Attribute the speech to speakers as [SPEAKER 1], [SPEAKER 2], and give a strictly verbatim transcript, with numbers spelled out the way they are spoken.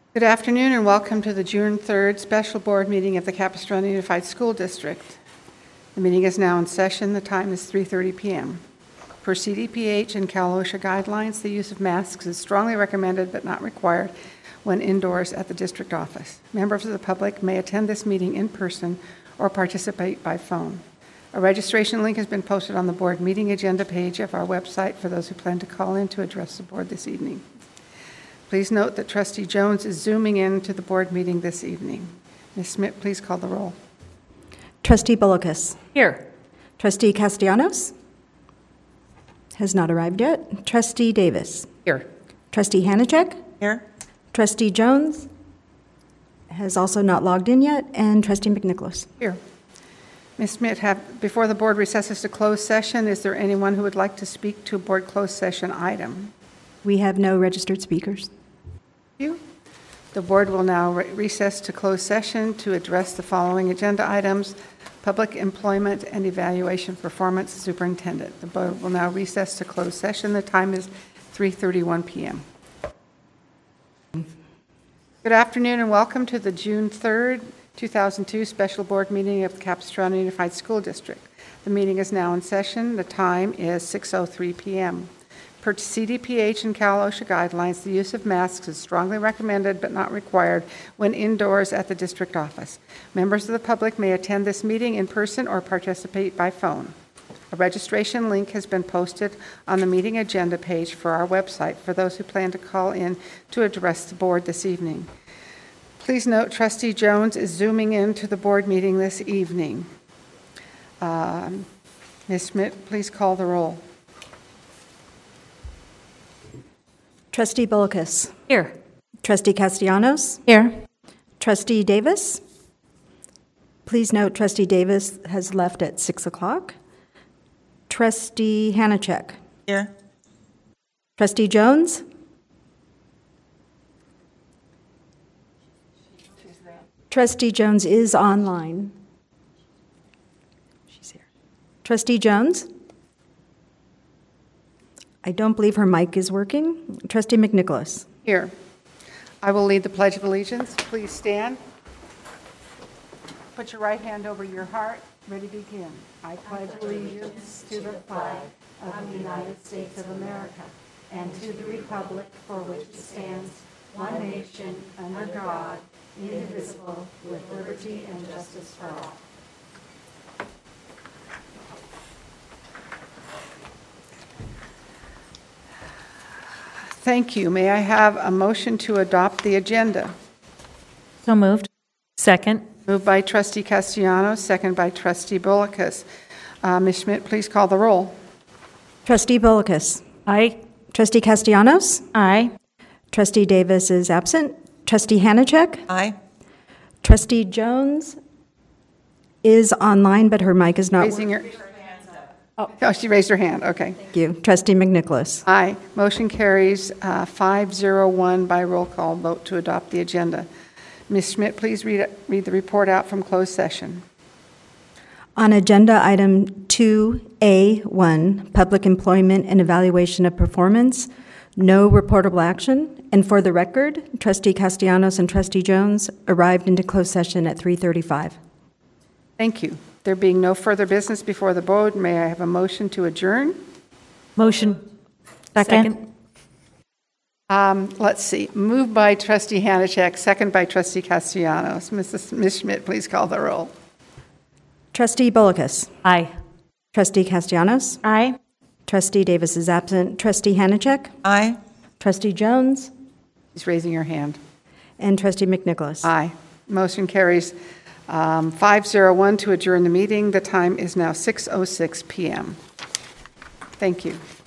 [SPEAKER 1] Good afternoon and welcome to the June third special board meeting of the Capistrano Unified School District. The meeting is now in session. The time is three thirty p m Per C D P H and Cal OSHA guidelines, the use of masks is strongly recommended but not required when indoors at the district office. Members of the public may attend this meeting in person or participate by phone. A registration link has been posted on the board meeting agenda page of our website for those who plan to call in to address the board this evening. Please note that Trustee Jones is zooming in to the board meeting this evening. Miz Smith, please call the roll.
[SPEAKER 2] Trustee Bullockis.
[SPEAKER 3] Here.
[SPEAKER 2] Trustee Castellanos has not arrived yet. Trustee Davis.
[SPEAKER 3] Here.
[SPEAKER 2] Trustee Hanachek.
[SPEAKER 3] Here.
[SPEAKER 2] Trustee Jones has also not logged in yet. And Trustee McNicholas.
[SPEAKER 1] Here. Miz Smith, have, before the board recesses to closed session, is there anyone who would like to speak to a board closed session item?
[SPEAKER 2] We have no registered speakers.
[SPEAKER 1] You. The board will now re recess to closed session to address the following agenda items: public employment and evaluation performance superintendent. The board will now recess to closed session. The time is three thirty-one p m Good afternoon and welcome to the June third, two thousand two special board meeting of the Capistrano Unified School District. The meeting is now in session. The time is six oh three p m Per C D P H and Cal OSHA guidelines, the use of masks is strongly recommended but not required when indoors at the district office. Members of the public may attend this meeting in person or participate by phone. A registration link has been posted on the meeting agenda page for our website for those who plan to call in to address the board this evening. Please note Trustee Jones is zooming in to the board meeting this evening. Um, Miz Smith, please call the roll.
[SPEAKER 2] Trustee Bullockis.
[SPEAKER 3] Here.
[SPEAKER 2] Trustee Castellanos.
[SPEAKER 3] Here.
[SPEAKER 2] Trustee Davis. Please note Trustee Davis has left at six o'clock. Trustee Hanachek.
[SPEAKER 3] Here.
[SPEAKER 2] Trustee Jones. Trustee Jones is online. She's here. Trustee Jones. I don't believe her mic is working. Trustee McNicholas.
[SPEAKER 1] Here. I will lead the Pledge of Allegiance. Please stand. Put your right hand over your heart. Ready to begin. I pledge allegiance to the flag of the United States of America and to the republic for which it stands, one nation, under God, indivisible, with liberty and justice for all. Thank you. May I have a motion to adopt the agenda?
[SPEAKER 3] So moved. Second.
[SPEAKER 1] Moved by Trustee Castellanos, second by Trustee Bullockis. Uh, Miz Schmidt, please call the roll.
[SPEAKER 2] Trustee Bullockis.
[SPEAKER 3] Aye.
[SPEAKER 2] Trustee Castellanos.
[SPEAKER 3] Aye.
[SPEAKER 2] Trustee Davis is absent. Trustee Hanachek.
[SPEAKER 3] Aye.
[SPEAKER 2] Trustee Jones is online, but her mic is not
[SPEAKER 1] Raising your, oh. oh, she raised her hand. Okay.
[SPEAKER 2] Thank you. Trustee McNicholas.
[SPEAKER 1] Aye. Motion carries uh, five zero one by roll call vote to adopt the agenda. Miz Schmidt, please read, read the report out from closed session.
[SPEAKER 2] On agenda item two A one, public employment and evaluation of performance, no reportable action. And for the record, Trustee Castellanos and Trustee Jones arrived into closed session at three thirty-five.
[SPEAKER 1] Thank you. There being no further business before the board, may I have a motion to adjourn?
[SPEAKER 3] Motion. Second. Second.
[SPEAKER 1] Um, let's see. Moved by Trustee Hanachek, second by Trustee Castellanos. Missus Miz Schmidt, please call the roll.
[SPEAKER 2] Trustee Bullockis.
[SPEAKER 3] Aye.
[SPEAKER 2] Trustee Castellanos.
[SPEAKER 3] Aye.
[SPEAKER 2] Trustee Davis is absent. Trustee Hanachek.
[SPEAKER 3] Aye.
[SPEAKER 2] Trustee Jones.
[SPEAKER 1] He's raising your hand.
[SPEAKER 2] And Trustee McNicholas.
[SPEAKER 1] Aye. Motion carries um, five zero one to adjourn the meeting. The time is now six oh six p m Thank you.